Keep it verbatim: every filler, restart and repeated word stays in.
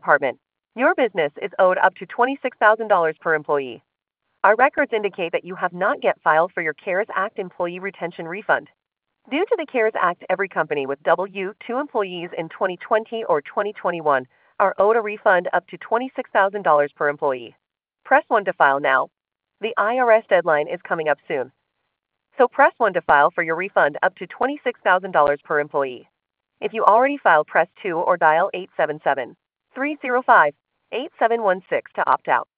Department. Your business is owed up to twenty-six thousand dollars per employee. Our records indicate that you have not yet filed for your CARES Act employee retention refund. Due to the CARES Act, every company with W two employees in twenty twenty or twenty twenty-one are owed a refund up to twenty-six thousand dollars per employee. Press one to file now. The I R S deadline is coming up soon. So press one to file for your refund up to twenty-six thousand dollars per employee. If you already filed, press two or dial eight seven seven, three zero five, eight seven one six to opt out.